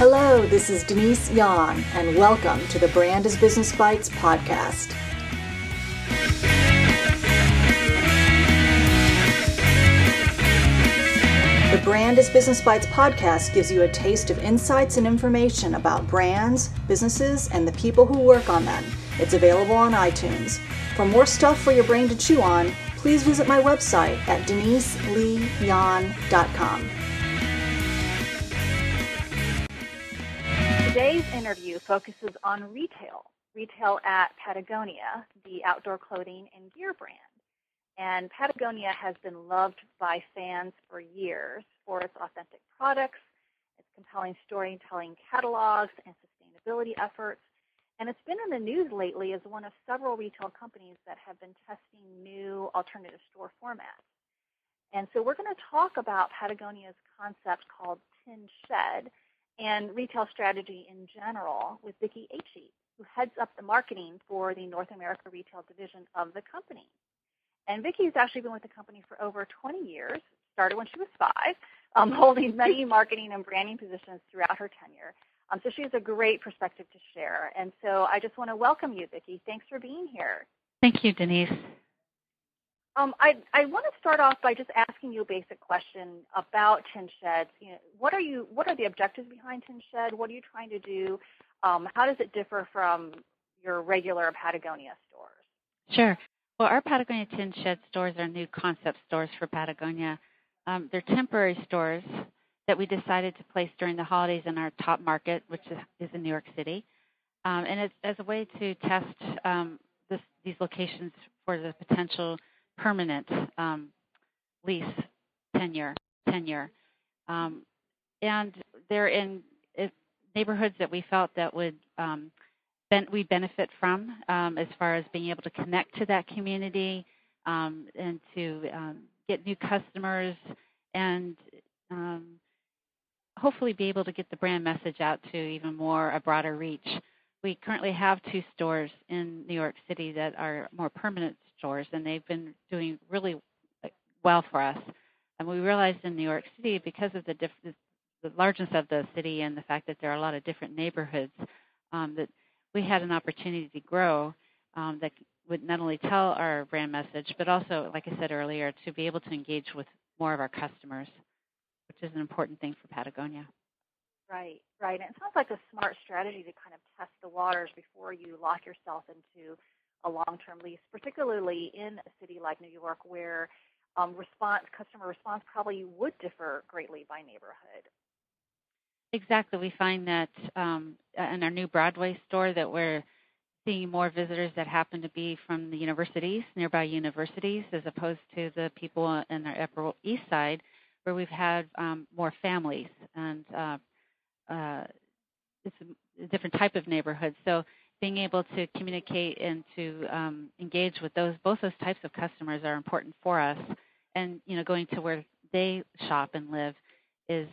Hello, this is Denise Yon, and welcome to the Brand is Business Bites podcast. The Brand is Business Bites podcast gives you a taste of insights and information about brands, businesses, and the people who work on them. It's available on iTunes. For more stuff for your brain to chew on, please visit my website at deniseleeyon.com. Today's interview focuses on retail at Patagonia, the outdoor clothing and gear brand. And Patagonia has been loved by fans for years for its authentic products, its compelling storytelling catalogs, and sustainability efforts. And it's been in the news lately as one of several retail companies that have been testing new alternative store formats. And so we're going to talk about Patagonia's concept called Tin Shed and retail strategy in general with Vicki Ache, who heads up the marketing for the North America retail division of the company. And Vicki's actually been with the company for over 20 years, started when she was 5, holding many marketing and branding positions throughout her tenure. So she has a great perspective to share. And so I just want to welcome you, Vicki. Thanks for being here. Thank you, Denise. I want to start off by just asking you a basic question about Tin Shed. What are the objectives behind Tin Shed? What are you trying to do? How does it differ from your regular Patagonia stores? Sure. Well, our Patagonia Tin Shed stores are new concept stores for Patagonia. They're temporary stores that we decided to place during the holidays in our top market, which is in New York City. And it's as a way to test these locations for the potential permanent lease tenure. And they're in neighborhoods that we felt that would we benefit from as far as being able to connect to that community and to get new customers and hopefully be able to get the brand message out to even a broader reach. We currently have 2 stores in New York City that are more permanent stores, and they've been doing really well for us. And we realized in New York City, because of the largeness of the city and the fact that there are a lot of different neighborhoods, that we had an opportunity to grow that would not only tell our brand message, but also, like I said earlier, to be able to engage with more of our customers, which is an important thing for Patagonia. Right. And it sounds like a smart strategy to kind of test the waters before you lock yourself into a long-term lease, particularly in a city like New York where customer response probably would differ greatly by neighborhood. Exactly. We find that in our new Broadway store that we're seeing more visitors that happen to be from the nearby universities, as opposed to the people in the Upper East Side, where we've had more families. And it's a different type of neighborhood. So being able to communicate and to engage with both those types of customers are important for us. And going to where they shop and live is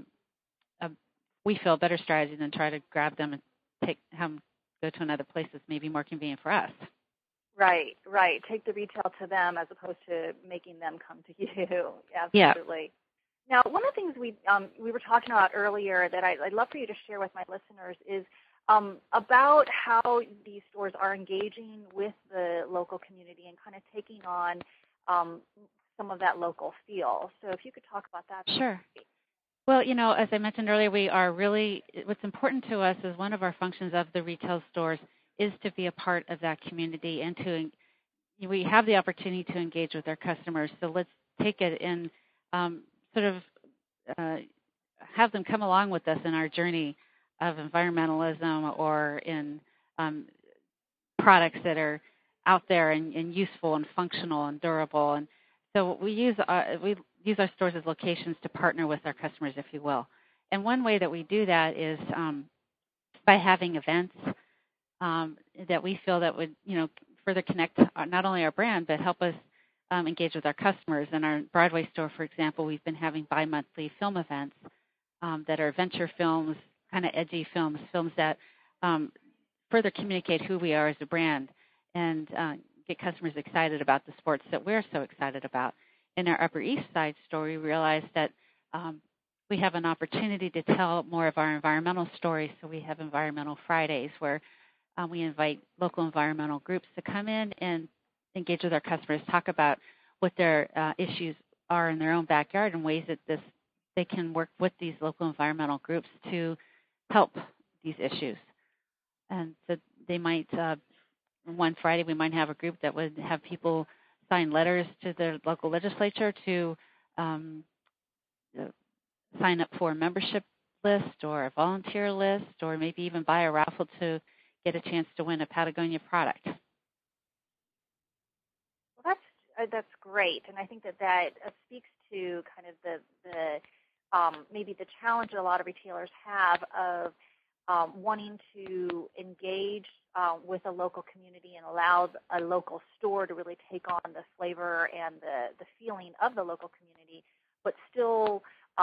we feel a better strategy than try to grab them and have them go to another place that's maybe more convenient for us. Right. Take the retail to them as opposed to making them come to you. Absolutely. Yeah. Now, one of the things we were talking about earlier that I'd love for you to share with my listeners is about how these stores are engaging with the local community and kind of taking on some of that local feel. So if you could talk about that. Sure. Well, as I mentioned earlier, what's important to us as one of our functions of the retail stores is to be a part of that community and we have the opportunity to engage with our customers. So let's take it and sort of have them come along with us in our journey of environmentalism or in products that are out there and useful and functional and durable. And so we use our stores as locations to partner with our customers, if you will. And one way that we do that is by having events that we feel that would, further connect not only our brand, but help us engage with our customers. In our Broadway store, for example, we've been having bi-monthly film events that are adventure films, kind of edgy films that further communicate who we are as a brand and get customers excited about the sports that we're so excited about. In our Upper East Side store, we realized that we have an opportunity to tell more of our environmental stories. So we have Environmental Fridays where we invite local environmental groups to come in and engage with our customers, talk about what their issues are in their own backyard and ways that they can work with these local environmental groups to help these issues. And so they might, one Friday we might have a group that would have people sign letters to their local legislature to sign up for a membership list or a volunteer list, or maybe even buy a raffle to get a chance to win a Patagonia product. Well, that's great, and I think that speaks to kind of the maybe the challenge that a lot of retailers have of wanting to engage with a local community and allow a local store to really take on the flavor and the feeling of the local community, but still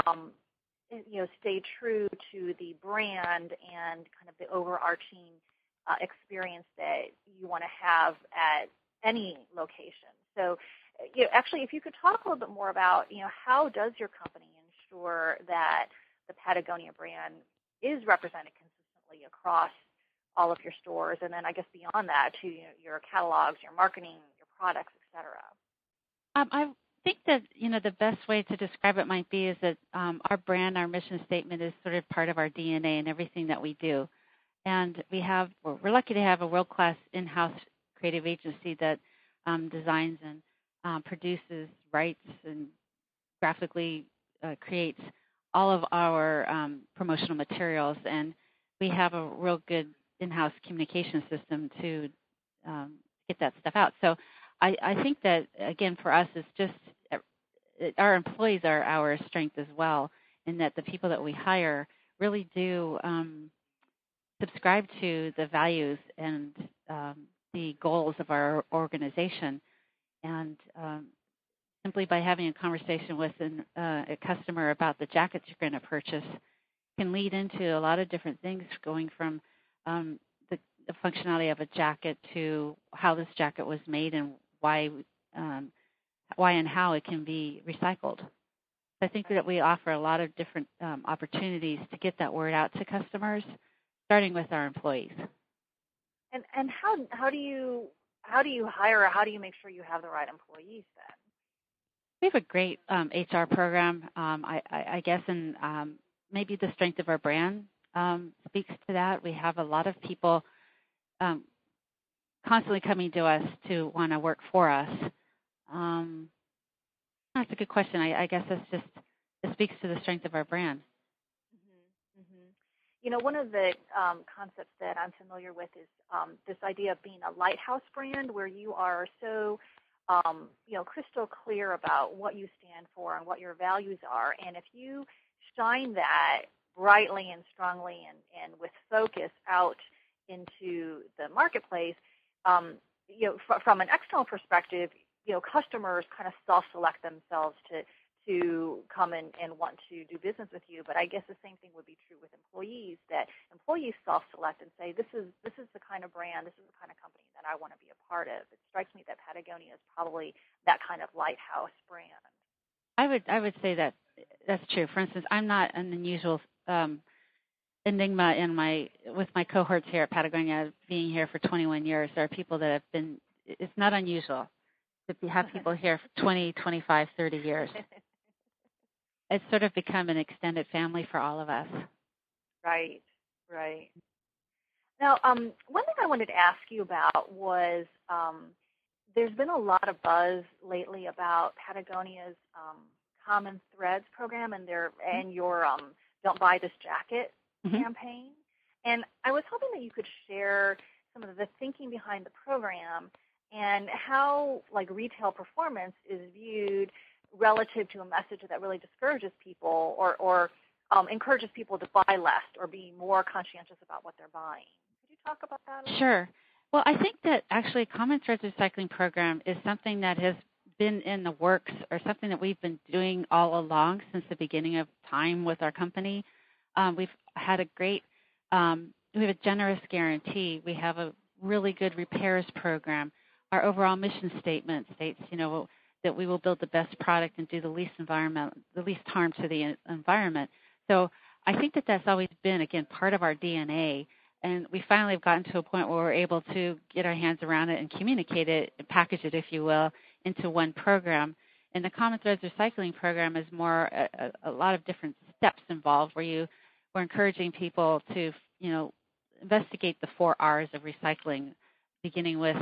stay true to the brand and kind of the overarching experience that you want to have at any location. So, actually, if you could talk a little bit more about, how does your company ensure that the Patagonia brand is represented consistently across all of your stores, and then I guess beyond that to your catalogs, your marketing, your products, et cetera? I think that the best way to describe it might be is that our brand, our mission statement is sort of part of our DNA and everything that we do. And we're lucky to have a world-class in-house creative agency that designs and produces, writes, and graphically creates all of our promotional materials. And we have a real good in-house communication system to get that stuff out. So I think that, again, for us, it's just our employees are our strength as well, in that the people that we hire really do subscribe to the values and the goals of our organization. And simply by having a conversation with a customer about the jackets you're going to purchase can lead into a lot of different things, going from the functionality of a jacket to how this jacket was made and why and how it can be recycled. I think that we offer a lot of different opportunities to get that word out to customers, starting with our employees. And how do you hire, or how do you make sure you have the right employees then? We have a great HR program, I guess, and maybe the strength of our brand speaks to that. We have a lot of people constantly coming to us to want to work for us. That's a good question. I guess it speaks to the strength of our brand. Mm-hmm. Mm-hmm. One of the concepts that I'm familiar with is this idea of being a lighthouse brand, where you are so crystal clear about what you stand for and what your values are. And if you shine that brightly and strongly and with focus out into the marketplace, from an external perspective, customers kind of self-select themselves to come and want to do business with you. But I guess the same thing would be true with employees, that employees self-select and say, this is the kind of brand, this is the kind of company that I want to be a part of. It strikes me that Patagonia is probably that kind of lighthouse brand. I would say that that's true. For instance, I'm not an unusual enigma with my cohorts here at Patagonia, being here for 21 years. There are people that have been, it's not unusual to have people here for 20, 25, 30 years. It's sort of become an extended family for all of us. Right. Now, one thing I wanted to ask you about was there's been a lot of buzz lately about Patagonia's Common Threads program and your Don't Buy This Jacket campaign. And I was hoping that you could share some of the thinking behind the program and how retail performance is viewed relative to a message that really discourages people or encourages people to buy less or be more conscientious about what they're buying. Could you talk about that a little? Sure. Well, I think that actually Common Threads recycling program is something that has been in the works, or something that we've been doing all along since the beginning of time with our company. We've had we have a generous guarantee. We have a really good repairs program. Our overall mission statement states, that we will build the best product and do the least harm to the environment. So I think that that's always been, again, part of our DNA. And we finally have gotten to a point where we're able to get our hands around it and communicate it, and package it, if you will, into one program. And the Common Threads Recycling Program is more a lot of different steps involved, where we're encouraging people to, investigate the 4 R's of recycling, beginning with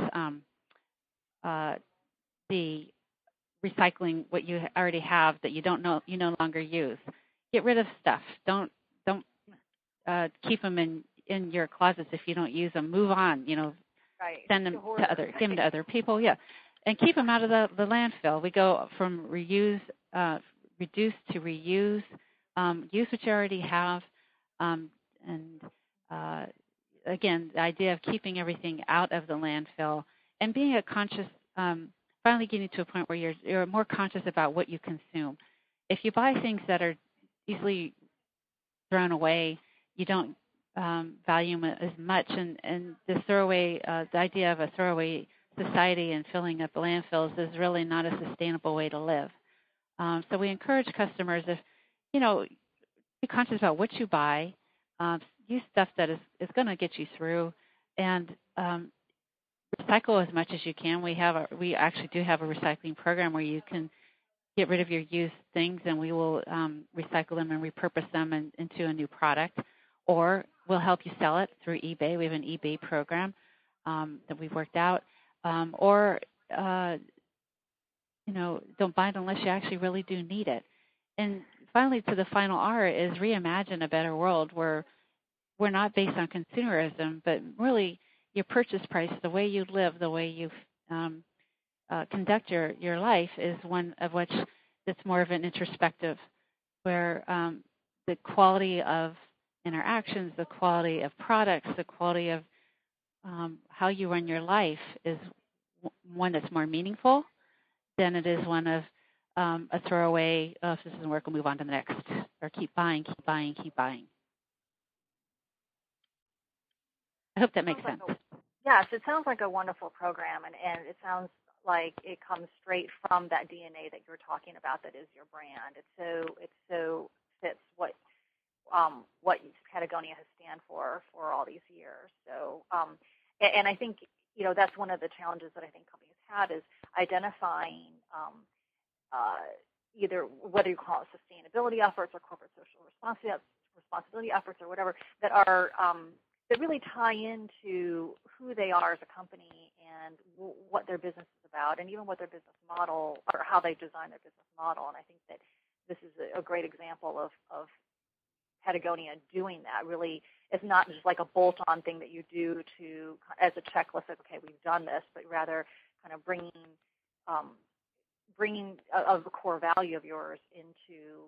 the recycling what you already have that you no longer use. Get rid of stuff. Don't keep them in your closets if you don't use them. Move on. Right. Send them give them to other people. Yeah, and keep them out of the landfill. We go from reduce to reuse. Use what you already have, and again, the idea of keeping everything out of the landfill and being a conscious. Finally, getting to a point where you're more conscious about what you consume. If you buy things that are easily thrown away, you don't value them as much. And the idea of a throwaway society and filling up landfills is really not a sustainable way to live. So we encourage customers, if be conscious about what you buy, use stuff that is going to get you through, and recycle as much as you can. We actually do have a recycling program where you can get rid of your used things, and we will recycle them and repurpose them into a new product, or we'll help you sell it through eBay. We have an eBay program that we've worked out, or don't buy it unless you actually really do need it. And finally, to the final R is reimagine a better world where we're not based on consumerism, but really your purchase price, the way you live, the way you conduct your life is one of which it's more of an introspective, where the quality of interactions, the quality of products, the quality of how you run your life is one that's more meaningful than it is one of a throwaway, if this doesn't work, we'll move on to the next, or keep buying, keep buying, keep buying. I hope that makes sense. Yes, it sounds like a wonderful program, and it sounds like it comes straight from that DNA that you're talking about, that is your brand. It so fits what Patagonia has stand for all these years. So, and I think that's one of the challenges that I think companies have, is identifying either whether you call it sustainability efforts or corporate social responsibility efforts or whatever, that are that really tie into who they are as a company and what their business is about, and even what their business model, or how they design their business model. And I think that this is a great example of Patagonia doing that. Really, it's not just like a bolt-on thing that you do as a checklist of, okay, we've done this, but rather kind of bringing a core value of yours into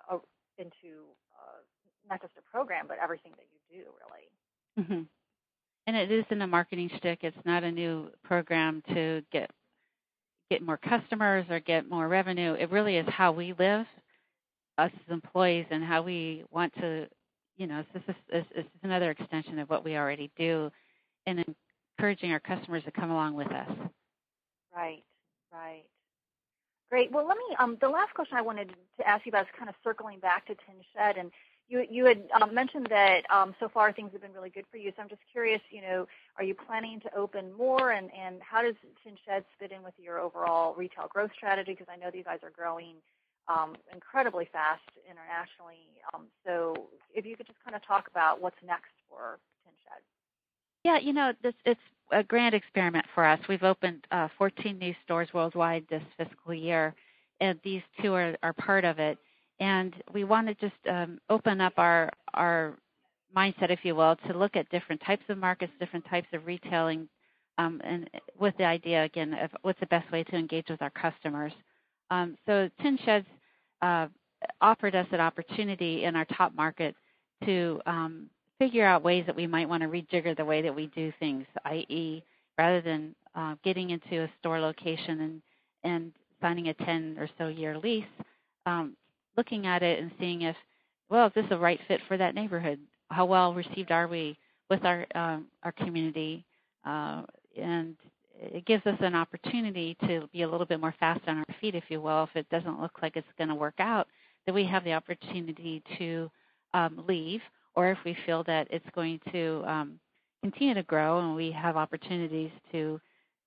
not just a program, but everything that you do, really. Mm-hmm. And it isn't a marketing shtick. It's not a new program to get more customers or get more revenue. It really is how we live, us as employees, and how we want to, it's another extension of what we already do, and encouraging our customers to come along with us. Right. Great. Well, let me, the last question I wanted to ask you about is kind of circling back to Tin Shed, and you had mentioned that so far things have been really good for you. So I'm just curious, are you planning to open more, and how does Tin Sheds fit in with your overall retail growth strategy? Because I know that you guys are growing incredibly fast internationally. So if you could just kind of talk about what's next for Tin Shed. Yeah, it's a grand experiment for us. We've opened 14 new stores worldwide this fiscal year, and these two are part of it. And we want to just open up our mindset, if you will, to look at different types of markets, different types of retailing, and with the idea, again, of what's the best way to engage with our customers. So Tin Sheds offered us an opportunity in our top market to figure out ways that we might want to rejigger the way that we do things, i.e., rather than getting into a store location and signing a 10 or so year lease, looking at it and seeing is this a right fit for that neighborhood? How well received are we with our community? And it gives us an opportunity to be a little bit more fast on our feet, if you will. If it doesn't look like it's going to work out, that we have the opportunity to leave, or if we feel that it's going to continue to grow and we have opportunities to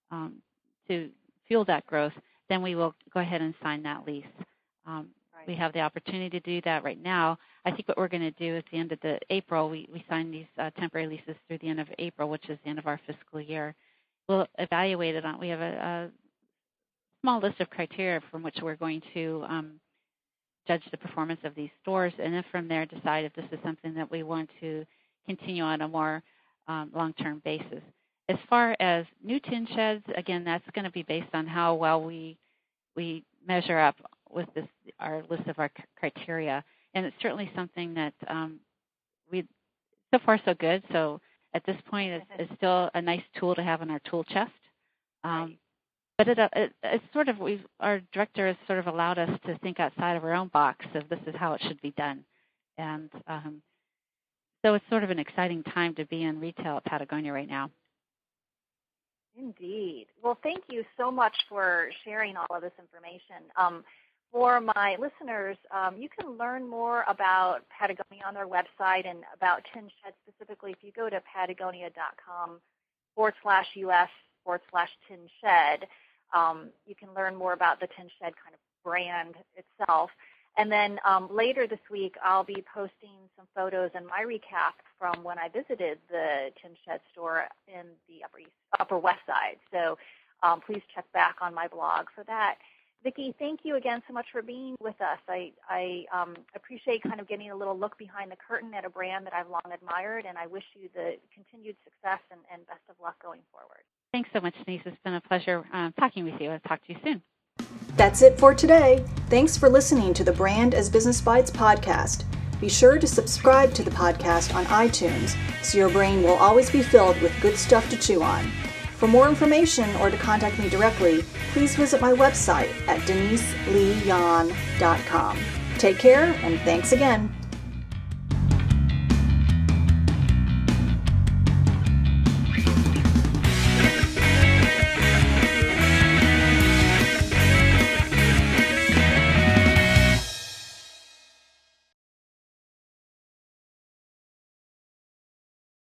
fuel that growth, then we will go ahead and sign that lease. We have the opportunity to do that right now. I think what we're going to do at the end of April, we sign these temporary leases through the end of April, which is the end of our fiscal year. We'll evaluate it we have a small list of criteria from which we're going to judge the performance of these stores, and then from there decide if this is something that we want to continue on a more long-term basis. As far as new tin sheds, again, that's going to be based on how well we measure up with our list of our criteria, and it's certainly something that so far so good. So at this point, it's still a nice tool to have in our tool chest. But it's sort of our director has sort of allowed us to think outside of our own box of this is how it should be done, and so it's sort of an exciting time to be in retail at Patagonia right now. Indeed. Well, thank you so much for sharing all of this information. For my listeners, you can learn more about Patagonia on their website and about Tin Shed specifically. If you go to patagonia.com/US/Tin Shed, you can learn more about the Tin Shed kind of brand itself. And then later this week, I'll be posting some photos and my recap from when I visited the Tin Shed store in the Upper West Side. So please check back on my blog for that. Vicki, thank you again so much for being with us. I appreciate kind of getting a little look behind the curtain at a brand that I've long admired, and I wish you the continued success and best of luck going forward. Thanks so much, Denise. It's been a pleasure talking with you. I'll talk to you soon. That's it for today. Thanks for listening to the Brand as Business Bites podcast. Be sure to subscribe to the podcast on iTunes so your brain will always be filled with good stuff to chew on. For more information or to contact me directly, please visit my website at deniseleeyan.com. Take care, and thanks again.